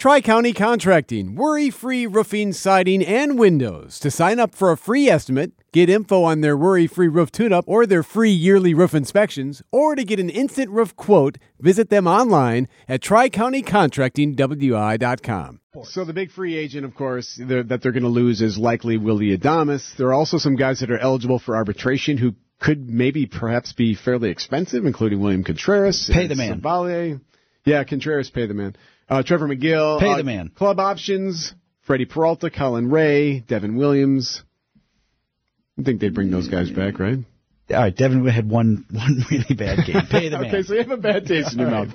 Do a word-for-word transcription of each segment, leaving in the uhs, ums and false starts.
Tri-County Contracting, worry-free roofing, siding, and windows. To sign up for a free estimate, get info on their worry-free roof tune-up or their free yearly roof inspections, or to get an instant roof quote, visit them online at tri county contracting w i dot com. So the big free agent, of course, they're, that they're going to lose is likely Willy Adames. There are also some guys that are eligible for arbitration who could maybe perhaps be fairly expensive, including William Contreras. Pay the man. Savalier. Yeah, Contreras, pay the man. Uh, Trevor McGill. Pay uh, the man. Club options, Freddie Peralta, Colin Ray, Devin Williams. I think they'd bring those guys back, right? All right, Devin had one one really bad game. Pay the man. Okay, so you have a bad taste in your mouth.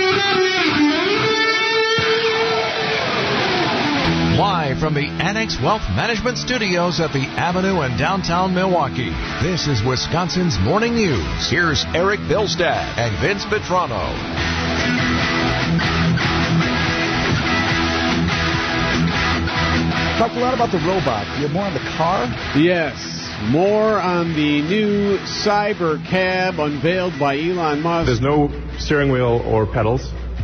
Live from the Annex Wealth Management Studios at the Avenue in downtown Milwaukee, this is Wisconsin's Morning News. Here's Eric Bilstad and Vince Petrano. Talked a lot about the robot. You have more on the car? Yes. More on the new Cyber Cab unveiled by Elon Musk. There's no steering wheel or pedals.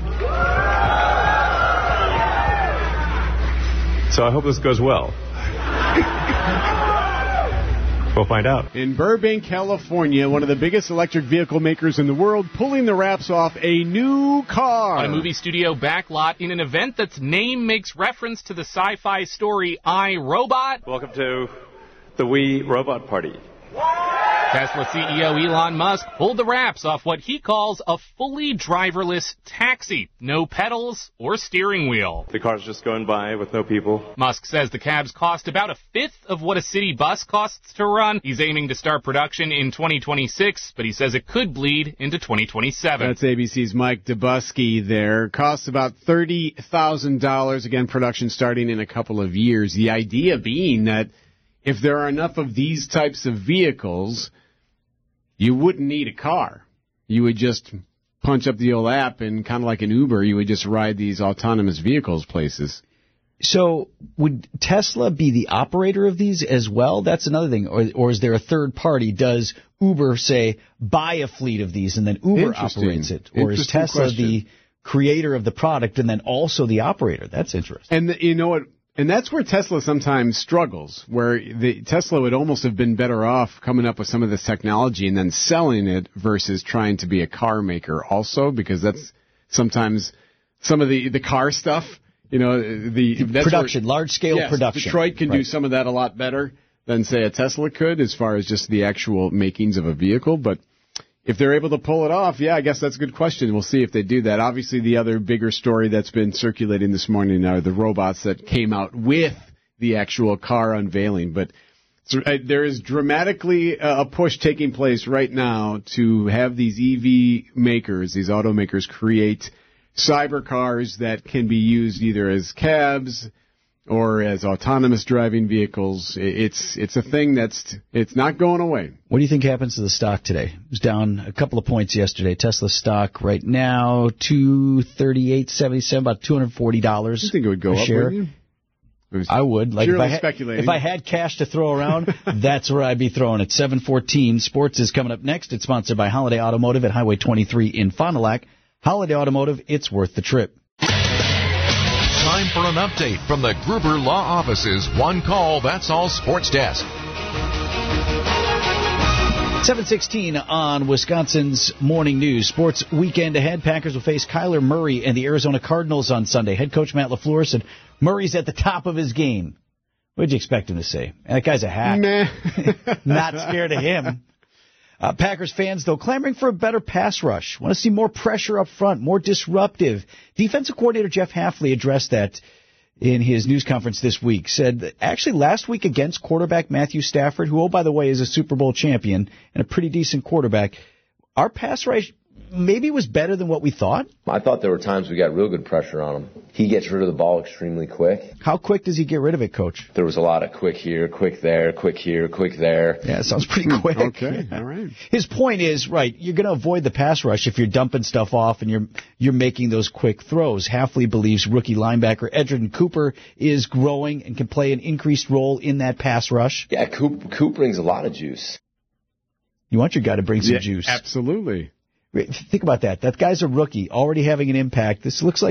So I hope this goes well. We'll find out. In Burbank, California, one of the biggest electric vehicle makers in the world, pulling the wraps off a new car. On a movie studio backlot in an event that's name makes reference to the sci-fi story I, Robot. Welcome to the We Robot Party. Tesla C E O Elon Musk pulled the wraps off what he calls a fully driverless taxi. No pedals or steering wheel. The car's just going by with no people. Musk says the cabs cost about a fifth of what a city bus costs to run. He's aiming to start production in twenty twenty-six, but he says it could bleed into twenty twenty-seven. That's A B C's Mike Dubusky there. Costs about thirty thousand dollars. Again, production starting in a couple of years. The idea being that if there are enough of these types of vehicles, you wouldn't need a car. You would just punch up the old app and kind of like an Uber, you would just ride these autonomous vehicles places. So would Tesla be the operator of these as well? That's another thing. Or, or is there a third party? Does Uber, say, buy a fleet of these and then Uber operates it? Or is Tesla question. the creator of the product and then also the operator? That's interesting. And the, you know what? And that's where Tesla sometimes struggles, where the Tesla would almost have been better off coming up with some of this technology and then selling it versus trying to be a car maker also, because that's sometimes some of the, the car stuff, you know, the that's production, where, large-scale yes, production. Detroit can right. do some of that a lot better than, say, a Tesla could as far as just the actual makings of a vehicle, but if they're able to pull it off, yeah, I guess that's a good question. We'll see if they do that. Obviously, the other bigger story that's been circulating this morning are the robots that came out with the actual car unveiling. But so, uh, there is dramatically uh, a push taking place right now to have these E V makers, these automakers, create cyber cars that can be used either as cabs or as autonomous driving vehicles. It's it's a thing that's it's not going away. What do you think happens to the stock today? It was down a couple of points yesterday. Tesla stock right now two thirty-eight seventy-seven, about two hundred forty dollars. You think it would go a up? Share. Wouldn't you? I would. Like if I, had, if I had cash to throw around, that's where I'd be throwing it. seven fourteen Sports is coming up next. It's sponsored by Holiday Automotive at Highway twenty-three in Fond du Lac. Holiday Automotive, it's worth the trip. Time for an update from the Gruber Law Office's One Call, That's All Sports Desk. seven sixteen on Wisconsin's Morning News. Sports weekend ahead. Packers will face Kyler Murray and the Arizona Cardinals on Sunday. Head coach Matt LaFleur said Murray's at the top of his game. What did you expect him to say? That guy's a hack. Nah. Not scared of him. Uh, Packers fans, though, clamoring for a better pass rush. Want to see more pressure up front, more disruptive. Defensive coordinator Jeff Hafley addressed that in his news conference this week. Said that actually last week against quarterback Matthew Stafford, who, oh, by the way, is a Super Bowl champion and a pretty decent quarterback, our pass rush maybe was better than what we thought. I thought there were times we got real good pressure on him. He gets rid of the ball extremely quick. How quick does he get rid of it, Coach? There was a lot of quick here, quick there, quick here, quick there. Yeah, it sounds pretty quick. Okay, all right. His point is, right, you're going to avoid the pass rush if you're dumping stuff off and you're you're making those quick throws. Hafley believes rookie linebacker Edgerton Cooper is growing and can play an increased role in that pass rush. Yeah, Coop, Coop brings a lot of juice. You want your guy to bring some yeah, juice. Absolutely. Think about that. That guy's a rookie, already having an impact. This looks like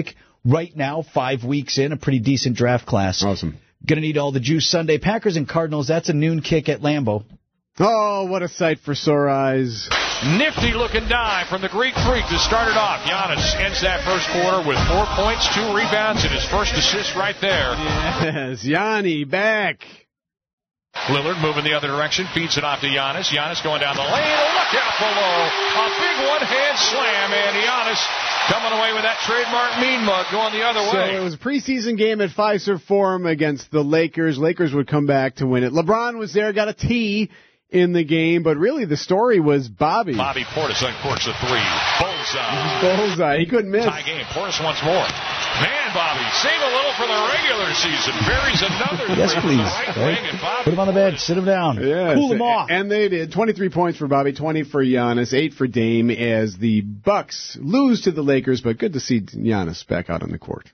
right now, five weeks in, a pretty decent draft class. Awesome. Going to need all the juice Sunday. Packers and Cardinals, that's a noon kick at Lambeau. Oh, what a sight for sore eyes. Nifty looking dive from the Greek Freak to start it off. Giannis ends that first quarter with four points, two rebounds, and his first assist right there. Yes, Yanni back. Lillard moving the other direction, feeds it off to Giannis. Giannis going down the lane. Oh, look out below. A big one-hand slam, and Giannis coming away with that trademark mean mug going the other way. So it was a preseason game at Fiserv Forum against the Lakers. Lakers would come back to win it. LeBron was there, got a T in the game, but really the story was Bobby. Bobby Portis uncorks the three. Bullseye. Bullseye. He couldn't miss. Tie game. Portis once more. Man, Bobby, save a little for the regular season. Buries another Yes, three please. from the right wing, and Bobby Put him on the bench. Sit him down. Yes. Cool him off. And they did. twenty-three points for Bobby, twenty for Giannis, eight for Dame as the Bucks lose to the Lakers, but good to see Giannis back out on the court.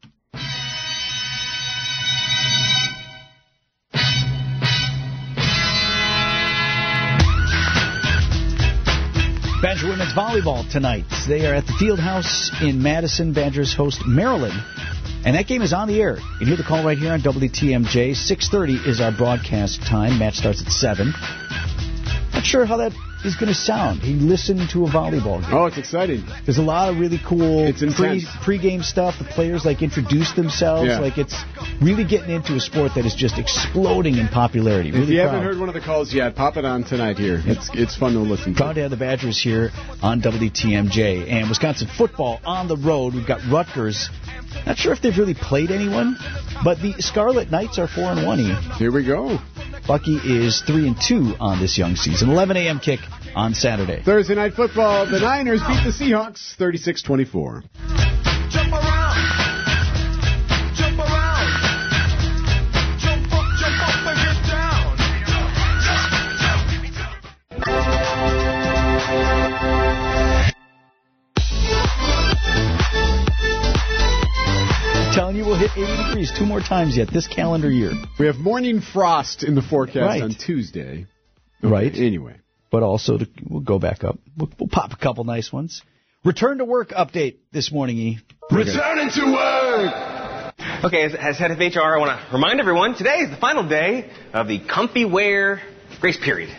Badger women's volleyball tonight. They are at the Fieldhouse in Madison. Badgers host Maryland. And that game is on the air. You can hear the call right here on W T M J. six thirty is our broadcast time. Match starts at seven. Not sure how that is going to sound. He listened to a volleyball game. Oh, it's exciting. There's a lot of really cool It's pre, intense. pre-game stuff. The players, like, introduce themselves. Yeah. Like, it's really getting into a sport that is just exploding in popularity. Really If you proud. haven't heard one of the calls yet, pop it on tonight here. It's it's fun to listen to. Proud to have the Badgers here on W T M J. And Wisconsin football on the road. We've got Rutgers. Not sure if they've really played anyone, but the Scarlet Knights are four and one. Here we go. Bucky is three and two on this young season. eleven a.m. kick on Saturday. Thursday night football. The Niners beat the Seahawks thirty-six twenty-four. Jump around. Jump around. Jump up, jump up and get down. I'm telling you, we'll hit eighty degrees two more times yet this calendar year. We have morning frost in the forecast Right. on Tuesday. Okay, Right. Anyway. But also, to, we'll go back up. We'll, we'll pop a couple nice ones. Return to work update this morning, E. Returning to work. Okay, as, as head of H R, I want to remind everyone, today is the final day of the comfy wear grace period.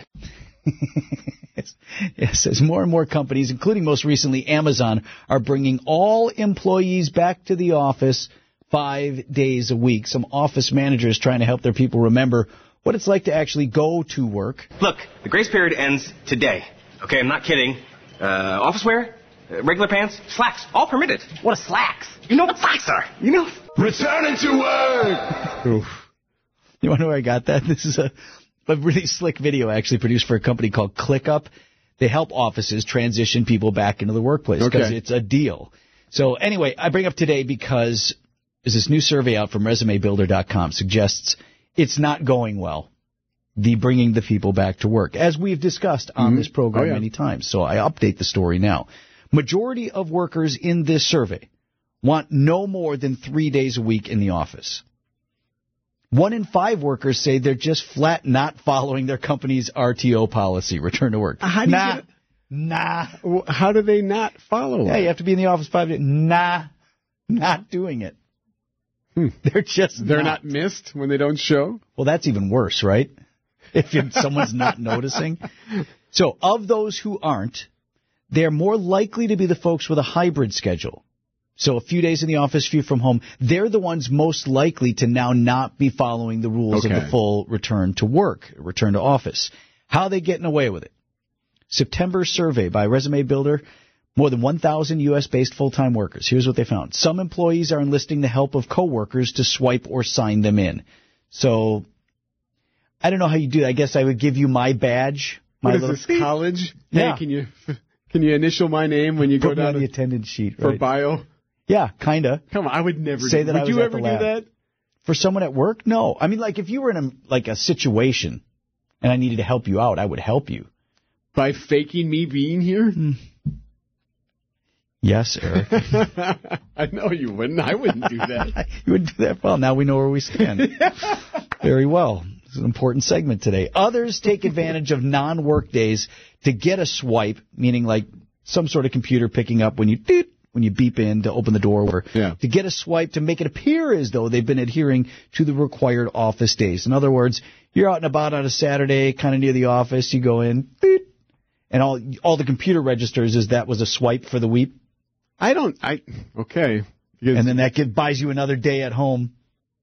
Yes. Yes, as more and more companies, including most recently Amazon, are bringing all employees back to the office five days a week. Some office managers trying to help their people remember what it's like to actually go to work. Look, the grace period ends today. Okay, I'm not kidding. Uh, office wear, uh, regular pants, slacks, all permitted. What are slacks? You know what slacks are. You know. Returning to work. Oof. You want to know where I got that? This is a, a really slick video actually produced for a company called ClickUp. They help offices transition people back into the workplace because Okay. it's a deal. So anyway, I bring up today because there's this new survey out from resume builder dot com suggests it's not going well, the bringing the people back to work, as we've discussed on Mm-hmm. this program Oh, yeah. many times. So I update the story now. Majority of workers in this survey want no more than three days a week in the office. One in five workers say they're just flat not following their company's R T O policy, return to work. How do you nah, get- nah. Well, How do they not follow Yeah, it? you have to be in the office five days. Nah, not doing it. Hmm. They're just They're not missed when they don't show? Well, that's even worse, right? If you- someone's not noticing. So, of those who aren't, they're more likely to be the folks with a hybrid schedule. So, a few days in the office, few from home. They're the ones most likely to now not be following the rules of Okay. the full return to work, return to office. How are they getting away with it? September survey by Resume Builder. More than one thousand U S-based full-time workers. Here's what they found. Some employees are enlisting the help of coworkers to swipe or sign them in. So, I don't know how you do that. I guess I would give you my badge. My What is little, this, college? Yeah. Hey, can you can you initial my name when you go put me on down the to, attendance sheet. for Right? bio? Yeah, kind of. Come on, I would never Say do that Would I was you at ever the do lab. that? For someone at work? No. I mean, like, if you were in a, like a situation and I needed to help you out, I would help you. By faking me being here? Yes, Eric. I know you wouldn't. I wouldn't do that. You would do that well. Now we know where we stand. Very well. It's an important segment today. Others take advantage of non-work days to get a swipe, meaning like some sort of computer picking up when you doot, when you beep in to open the door, or Yeah. to get a swipe to make it appear as though they've been adhering to the required office days. In other words, you're out and about on a Saturday, kind of near the office, you go in, beep, and all all the computer registers is that was a swipe for the week. I don't. I okay. Because, And then that give, buys you another day at home.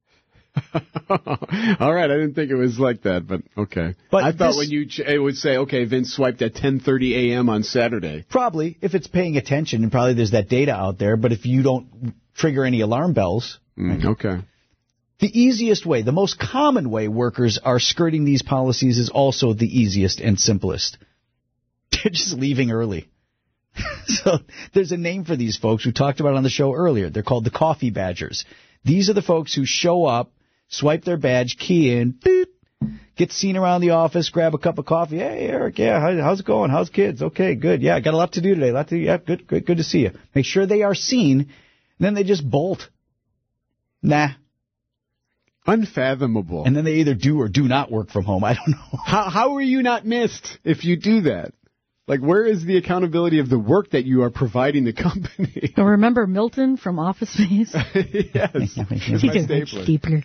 all right, I didn't think it was like that, but okay. But I thought this- when you ch- it would say, okay, Vince swiped at ten thirty a.m. on Saturday. Probably, if it's paying attention, and probably there's that data out there. But if you don't trigger any alarm bells, Mm, okay. the easiest way, the most common way workers are skirting these policies is also the easiest and simplest. They're just leaving early. So there's a name for these folks. We talked about it on the show earlier. They're called the coffee badgers. These are the folks who show up, swipe their badge, key in, beep, get seen around the office, grab a cup of coffee. Hey, Eric, yeah, how, how's it going? How's kids? Okay, good. Yeah, I got a lot to do today. A lot to do. Yeah, good, good, good to see you. Make sure they are seen, and then they just bolt. Nah. Unfathomable. And then they either do or do not work from home. I don't know. How how are you not missed if you do that? Like, where is the accountability of the work that you are providing the company? Well, remember Milton from Office Space? Yes. It's He my can stapler. stapler.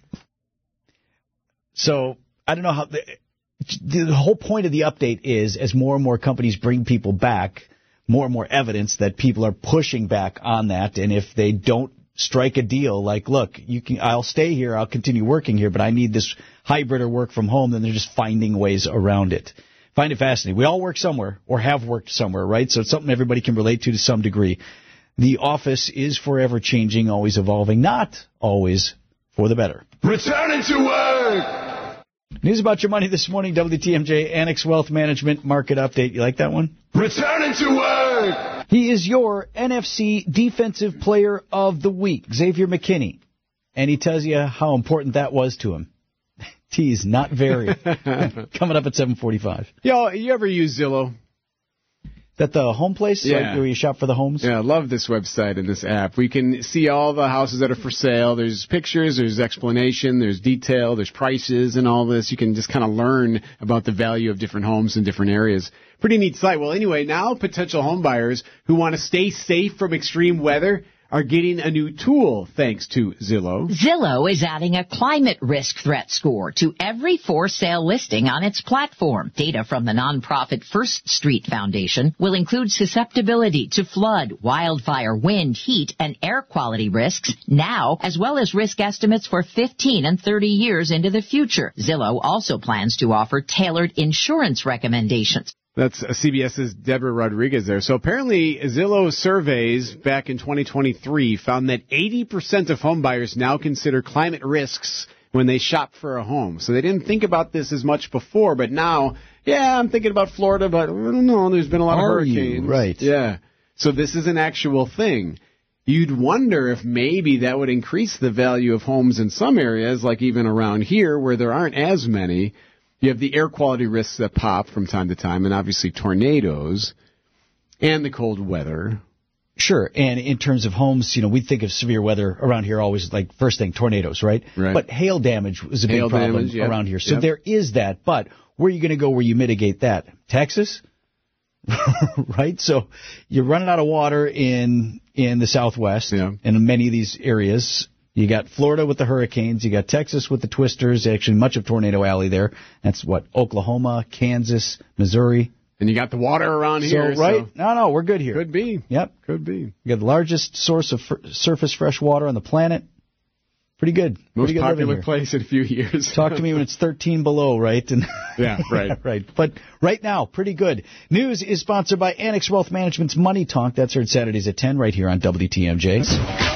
So I don't know how the, the whole point of the update is, as more and more companies bring people back, more and more evidence that people are pushing back on that. And if they don't strike a deal like, look, you can, I'll stay here, I'll continue working here, but I need this hybrid or work from home, then they're just finding ways around it. Find it fascinating. We all work somewhere or have worked somewhere, right? So it's something everybody can relate to to some degree. The office is forever changing, always evolving, not always for the better. Returning to work. News about your money this morning, W T M J, Annex Wealth Management Market Update. You like that one? Returning to work. He is your N F C Defensive Player of the Week, Xavier McKinney. And he tells you how important that was to him. Tease, not very. Coming up at seven forty-five. Yo, you ever use Zillow? Is that the home place? Yeah. Like where you shop for the homes? Yeah, I love this website and this app. We can see all the houses that are for sale. There's pictures, there's explanation, there's detail, there's prices and all this. You can just kind of learn about the value of different homes in different areas. Pretty neat site. Well, anyway, now potential home buyers who want to stay safe from extreme weather are getting a new tool thanks to Zillow. Zillow is adding a climate risk threat score to every for-sale listing on its platform. Data from the nonprofit First Street Foundation will include susceptibility to flood, wildfire, wind, heat, and air quality risks now, as well as risk estimates for fifteen and thirty years into the future. Zillow also plans to offer tailored insurance recommendations. That's CBS's Deborah Rodriguez there. So apparently Zillow surveys back in twenty twenty-three found that eighty percent of home buyers now consider climate risks when they shop for a home. So they didn't think about this as much before, but now, yeah, I'm thinking about Florida, but I don't know, there's been a lot Are of you? hurricanes. Right. Yeah. So this is an actual thing. You'd wonder if maybe that would increase the value of homes in some areas, like even around here where there aren't as many. You have the air quality risks that pop from time to time, and obviously tornadoes and the cold weather. Sure. And in terms of homes, you know, we think of severe weather around here always like first thing, tornadoes, right? Right. But hail damage is a big Hail problem damage, yep, around here. So yep. there is that. But where are you going to go where you mitigate that? Texas? Right? So you're running out of water in in the Southwest Yeah. and in many of these areas. You got Florida with the hurricanes. You got Texas with the twisters. Actually, much of Tornado Alley there. That's what, Oklahoma, Kansas, Missouri. And you got the water around here. So, right? So No, no, we're good here. could be. Yep. Could be. We got the largest source of fr- surface fresh water on the planet. Pretty good. Most Pretty good living popular here. place in a few years. Talk to me when it's thirteen below, right? And Yeah, right. right. But right now, pretty good. News is sponsored by Annex Wealth Management's Money Talk. That's heard Saturdays at ten right here on W T M J.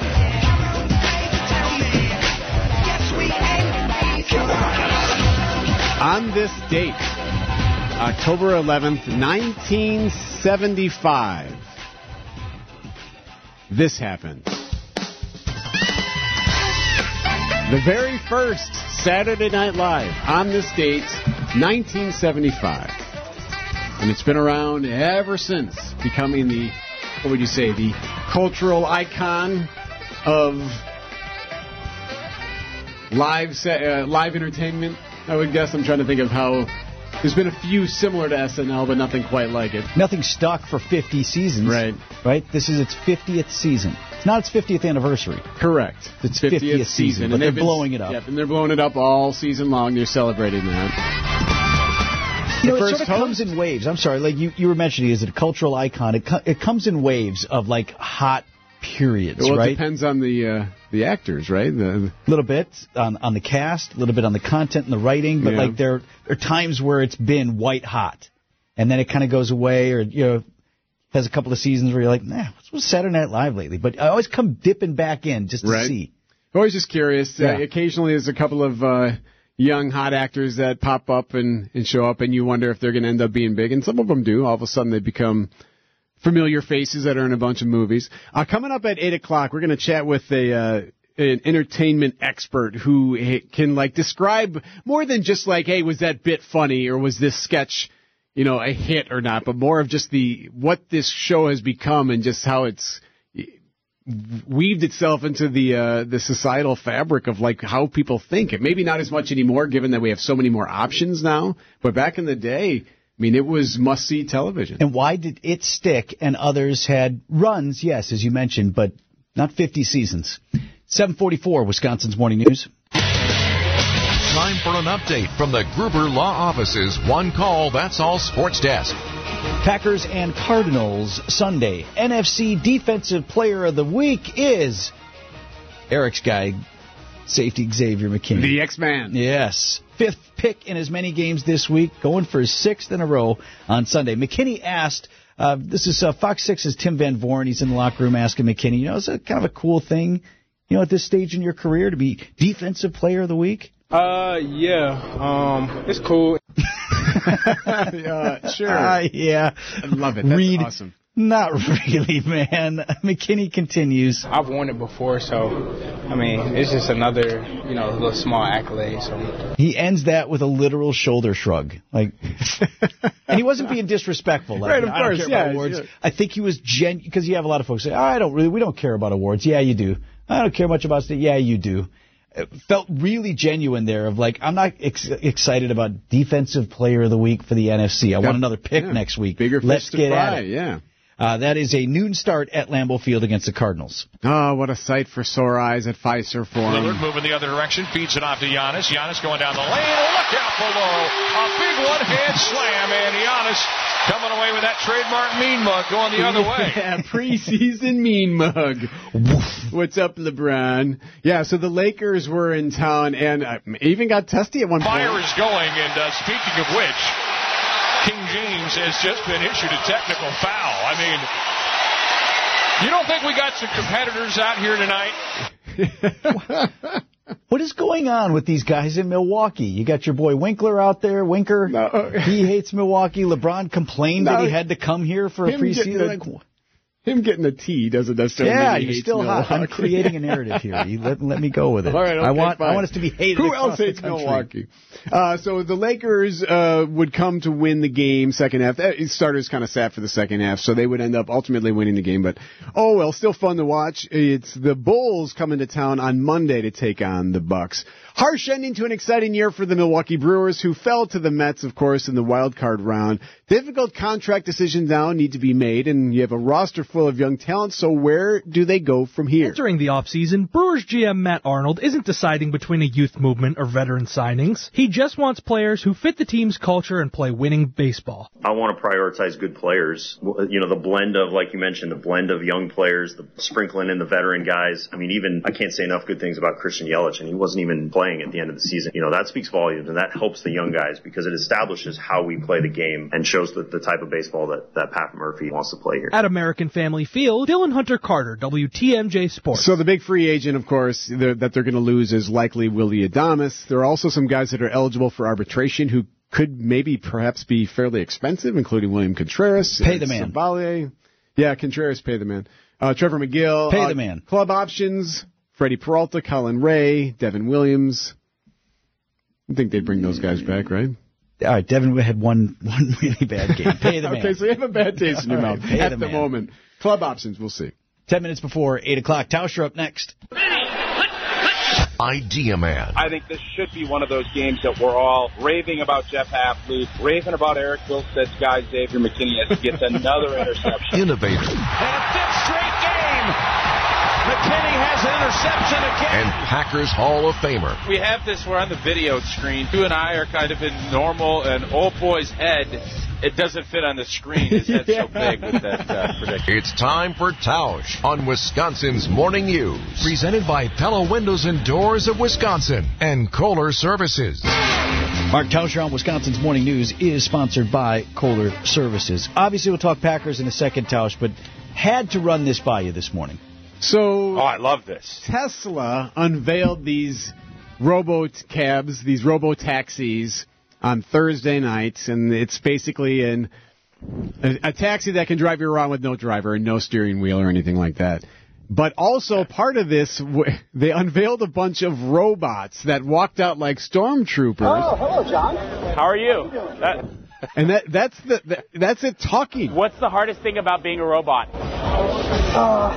On this date, October eleventh, nineteen seventy-five, this happened. The very first Saturday Night Live on this date, nineteen seventy-five. And it's been around ever since, becoming the, what would you say, the cultural icon of live, se- uh, live entertainment. I would guess. I'm trying to think of how There's been a few similar to S N L, but nothing quite like it. Nothing stuck for fifty seasons. Right. Right? This is its fiftieth season. It's not its fiftieth anniversary. Correct. It's its fiftieth, season, but and they're been, blowing it up. Yep, and they're blowing it up all season long. They're celebrating that. You know, The it first sort of host- comes in waves. I'm sorry, like you, you were mentioning, is it a cultural icon? It, co- it comes in waves of like hot periods, Well, right? it depends on the uh, the actors, right? The, A little bit on, on the cast, a little bit on the content and the writing, but Yeah. like there, there are times where it's been white hot, and then it kind of goes away, or you know, has a couple of seasons where you're like, nah, what's with Saturday Night Live lately? But I always come dipping back in just to Right. see. Always just curious. Yeah. Uh, occasionally, there's a couple of uh, young hot actors that pop up and, and show up, and you wonder if they're going to end up being big. And some of them do. All of a sudden, they become familiar faces that are in a bunch of movies. Uh, coming up at eight o'clock, we're going to chat with a uh, an entertainment expert who eh, can like describe more than just like, hey, was that bit funny or was this sketch, you know, a hit or not, but more of just the what this show has become and just how it's weaved itself into the uh, the societal fabric of like how people think. It maybe not as much anymore, given that we have so many more options now. But back in the day, I mean, it was must see television. And why did it stick and others had runs? Yes, as you mentioned, but not fifty seasons. seven forty-four, Wisconsin's Morning News. Time for an update from the Gruber Law Office's One Call, That's All Sports Desk. Packers and Cardinals Sunday. N F C Defensive Player of the Week is Eric's guy, safety Xavier McKinney. The X-Man. Yes. Fifth pick in as many games this week, going for his sixth in a row on Sunday. McKinney asked, uh, this is uh, Fox six's Tim Van Voren. He's in the locker room asking McKinney, you know, is it kind of a cool thing, you know, at this stage in your career to be Defensive Player of the Week? Uh, yeah. Um, it's cool. uh, sure. Uh, yeah. I love it. That's Reed, awesome. Not really, man. McKinney continues. I've won it before, so, I mean, it's just another, you know, little small accolade. So He ends that with a literal shoulder shrug. Like, and he wasn't being disrespectful. Like, Right, of I don't course, care yeah, about awards. yeah. I think he was gen, because you have a lot of folks say, oh, I don't really, we don't care about awards. Yeah, you do. I don't care much about state. Yeah, you do. It felt really genuine there of like, I'm not ex- excited about Defensive Player of the Week for the N F C. I want another pick Yeah. next week. Bigger Let's fish to get fry, at it. yeah. Uh, that is a noon start at Lambeau Field against the Cardinals. Oh, what a sight for sore eyes at Fiserv Forum. Lillard moving the other direction, feeds it off to Giannis. Giannis going down the lane. Look out below. A big one-hand slam, and Giannis coming away with that trademark mean mug going the other way. Yeah, preseason mean mug. What's up, LeBron? Yeah, so the Lakers were in town and uh, even got testy at one Fire point. is going, and uh, speaking of which, King James has just been issued a technical foul. I mean, you don't think we got some competitors out here tonight? What is going on with these guys in Milwaukee? You got your boy Winkler out there. Winker, No. he hates Milwaukee. LeBron complained No. that he had to come here for a Him getting preseason. a- Like, Him getting a T doesn't necessarily yeah, mean he you're hates still hot. I'm Milwaukee. creating a narrative here. You let, let me go with it. All right, okay, I want fine. I want us to be hated. Who across else the hates country. Milwaukee? Uh, so the Lakers uh, would come to win the game second half. Uh, Starters kind of sat for the second half, so they would end up ultimately winning the game. But, oh, well, still fun to watch. It's the Bulls coming to town on Monday to take on the Bucks. Harsh ending to an exciting year for the Milwaukee Brewers, who fell to the Mets, of course, in the wild card round. Difficult contract decisions now need to be made, and you have a roster full of young talent, so where do they go from here? During the offseason, Brewers G M Matt Arnold isn't deciding between a youth movement or veteran signings. He just wants players who fit the team's culture and play winning baseball. I want to prioritize good players. You know, the blend of, like you mentioned, the blend of young players, the sprinkling in the veteran guys. I mean, even, I can't say enough good things about Christian Yelich, and he wasn't even playing at the end of the season. You know, that speaks volumes, and that helps the young guys because it establishes how we play the game and shows the, the type of baseball that, that Pat Murphy wants to play here. At American Family Field, Dylan Hunter Carter, W T M J Sports. So the big free agent, of course, they're, that they're going to lose is likely Willie Adames. There are also some guys that are eligible for arbitration who could maybe perhaps be fairly expensive, including William Contreras. Pay the man. Savalier. Yeah, Contreras, pay the man. Uh, Trevor McGill. Pay uh, the man. Club options, Freddie Peralta, Colin Ray, Devin Williams. I think they'd bring those guys back, right? All right, Devin had one one really bad game. Pay the man. Okay, so you have a bad taste in your All right, mouth pay at the the, man. moment. Club options, we'll see. Ten minutes before eight o'clock. Tauscher up next. Idea Man. I think this should be one of those games that we're all raving about Jeff Hafley, raving about Eric Bilstead's guy, Xavier McKinney, as he gets another interception. Innovator. And a fifth straight game. McKinney has an interception again. And Packers Hall of Famer. We have this, we're on the video screen. You and I are kind of in normal, and old boy's head, it doesn't fit on the screen. His head's yeah. so big with that uh, prediction. It's time for Tausch on Wisconsin's Morning News. Presented by Pella Windows and Doors of Wisconsin and Kohler Services. Mark Tauscher on Wisconsin's Morning News is sponsored by Kohler Services. Obviously, we'll talk Packers in a second, Tausch, but had to run this by you this morning. So, oh, I love this. Tesla unveiled these robo-cabs, these robo-taxis on Thursday night, and it's basically an, a, a taxi that can drive you around with no driver and no steering wheel or anything like that. But also part of this, they unveiled a bunch of robots that walked out like stormtroopers. Oh, hello, John. How are you? That, and that that's the that, that's it talking. What's the hardest thing about being a robot? Uh,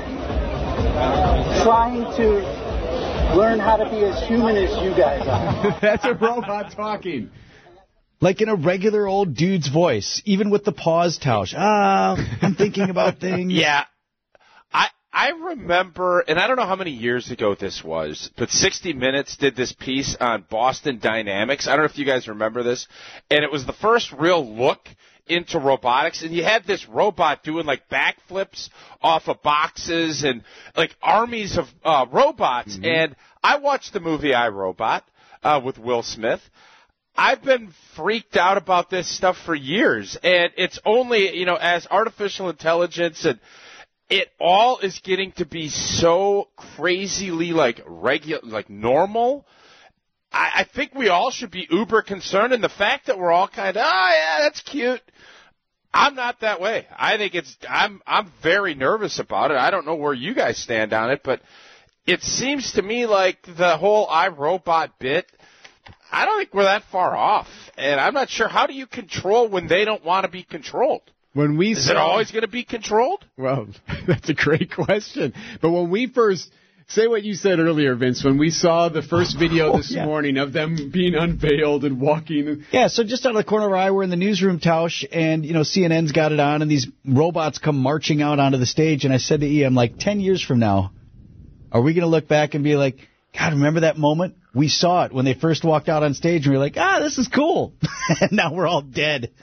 trying to learn how to be as human as you guys are. That's a robot talking. Like in a regular old dude's voice, even with the pause, Tausch. Ah, I'm thinking about things. Yeah. I I remember, and I don't know how many years ago this was, but sixty minutes did this piece on Boston Dynamics. I don't know if you guys remember this. And it was the first real look into robotics, and you had this robot doing like backflips off of boxes and like armies of uh, robots. Mm-hmm. And I watched the movie I, Robot uh, with Will Smith. I've been freaked out about this stuff for years, and it's only, you know, as artificial intelligence and it all is getting to be so crazily like regular, like normal. I, I think we all should be uber concerned, and the fact that we're all kind of, oh yeah, that's cute. I'm not that way. I think it's, I'm, I'm very nervous about it. I don't know where you guys stand on it, but it seems to me like the whole iRobot bit, I don't think we're that far off, and I'm not sure, how do you control when they don't want to be controlled? When we Is saw, it always going to be controlled? Well, that's a great question. But when we first, say what you said earlier, Vince, when we saw the first video this oh, yeah. morning of them being unveiled and walking. Yeah, so just out of the corner of our eye, we're in the newsroom, Tausch, and, you know, C N N's got it on, and these robots come marching out onto the stage, and I said to E, I'm like, ten years from now, are we going to look back and be like, God, remember that moment? We saw it when they first walked out on stage, and we were like, ah, this is cool. And now we're all dead.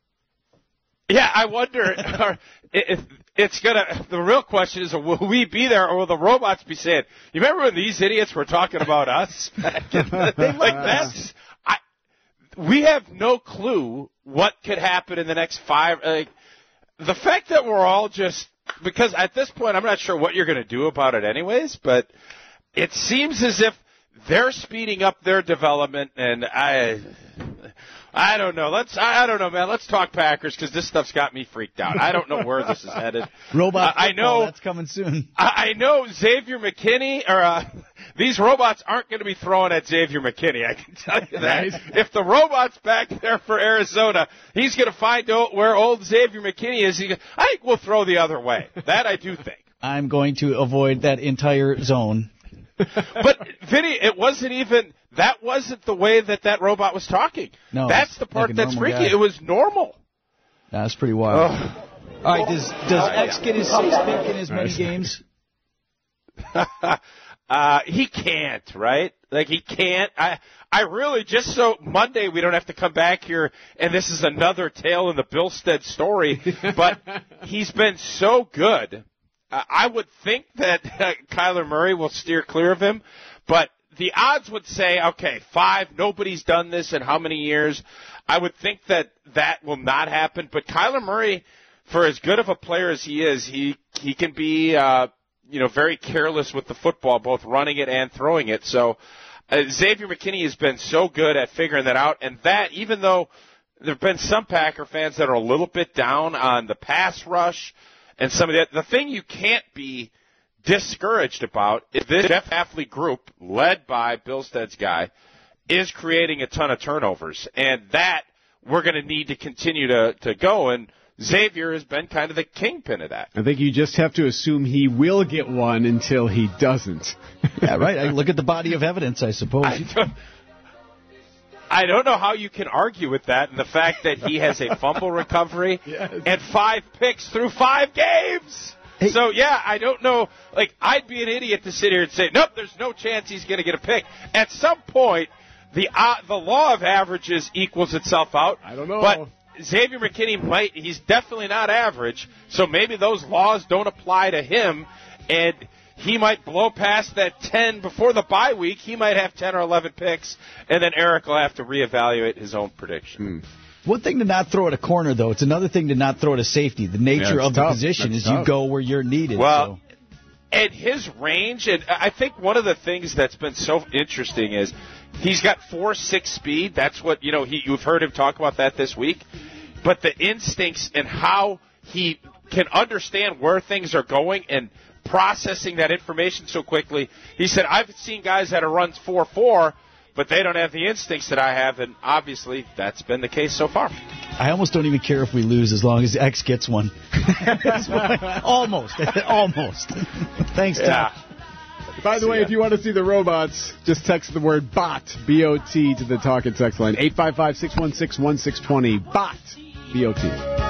Yeah, I wonder if it's going to, the real question is, will we be there or will the robots be saying, you remember when these idiots were talking about us? Like that's, I, we have no clue what could happen in the next five, like, the fact that we're all just, because at this point I'm not sure what you're going to do about it anyways, but it seems as if they're speeding up their development, and I, I don't know. Let's, I, I don't know, man. Let's talk Packers because this stuff's got me freaked out. I don't know where this is headed. Robot uh, I know that's coming soon. I, I know Xavier McKinney, or uh, these robots aren't going to be throwing at Xavier McKinney. I can tell you that. Right. If the robot's back there for Arizona, he's going to find out where old Xavier McKinney is. He, I think we'll throw the other way. That I do think. I'm going to avoid that entire zone. But, Vinny, it wasn't even, that wasn't the way that that robot was talking. No, that's the part like that's freaky. Guy. It was normal. That's pretty wild. Oh. All right, does does uh, X yeah. get his six pick in as many games? uh, he can't, right? Like, he can't. I I really, just so Monday we don't have to come back here and this is another tale in the Bilstead story, but he's been so good. Uh, I would think that uh, Kyler Murray will steer clear of him, but the odds would say, okay, five, nobody's done this in how many years? I would think that that will not happen, but Kyler Murray, for as good of a player as he is, he, he can be, uh, you know, very careless with the football, both running it and throwing it. So uh, Xavier McKinney has been so good at figuring that out, and that, even though there have been some Packer fans that are a little bit down on the pass rush, and some of that, the thing you can't be discouraged about is this Jeff Hafley group, led by Bilstead's guy, is creating a ton of turnovers. And that we're going to need to continue to, to go. And Xavier has been kind of the kingpin of that. I think you just have to assume he will get one until he doesn't. Yeah, right. I look at the body of evidence, I suppose. I don't, I don't know how you can argue with that and the fact that he has a fumble recovery yes. and five picks through five games. Hey. So, yeah, I don't know. Like, I'd be an idiot to sit here and say, nope, there's no chance he's going to get a pick. At some point, the uh, the law of averages equals itself out. I don't know. But Xavier McKinney might, he's definitely not average, so maybe those laws don't apply to him, and he might blow past that ten before the bye week. He might have ten or eleven picks, and then Eric will have to reevaluate his own prediction. Hmm. One thing to not throw at a corner, though. It's another thing to not throw at a safety. The nature yeah, of the tough. position That's is tough. you go where you're needed. Well, so. and his range, and I think one of the things that's been so interesting is he's got four six speed. That's what, you know, he, you've heard him talk about that this week. But the instincts and how he can understand where things are going and processing that information so quickly. He said, I've seen guys that are runs four four, but they don't have the instincts that I have, and obviously that's been the case so far. I almost don't even care if we lose as long as X gets one. Almost. Almost. Thanks, Tom. Yeah. By the way, if you want to see the robots, just text the word BOT, B O T, to the talk and text line, eight five five, six one six, one six two zero, BOT, B O T.